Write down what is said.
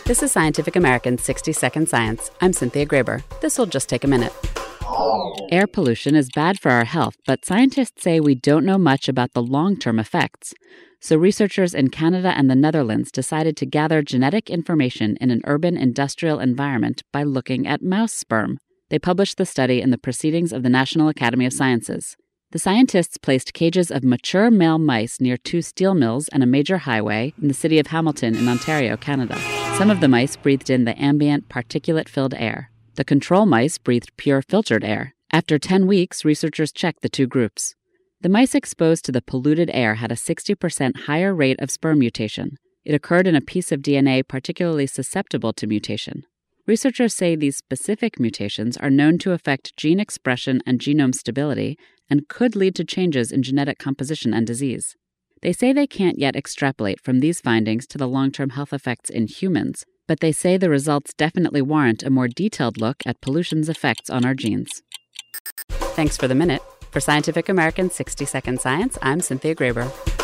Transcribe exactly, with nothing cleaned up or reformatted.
This is Scientific American's sixty second Science. I'm Cynthia Graber. This will just take a minute. Air pollution is bad for our health, but scientists say we don't know much about the long-term effects. So researchers in Canada and the Netherlands decided to gather genetic information in an urban industrial environment by looking at mouse sperm. They published the study in the Proceedings of the National Academy of Sciences. The scientists placed cages of mature male mice near two steel mills and a major highway in the city of Hamilton in Ontario, Canada. Some of the mice breathed in the ambient, particulate-filled air. The control mice breathed pure filtered air. After ten weeks, researchers checked the two groups. The mice exposed to the polluted air had a sixty percent higher rate of sperm mutation. It occurred in a piece of D N A particularly susceptible to mutation. Researchers say these specific mutations are known to affect gene expression and genome stability and could lead to changes in genetic composition and disease. They say they can't yet extrapolate from these findings to the long-term health effects in humans, but they say the results definitely warrant a more detailed look at pollution's effects on our genes. Thanks for the minute. For Scientific American's sixty second Science, I'm Cynthia Graber.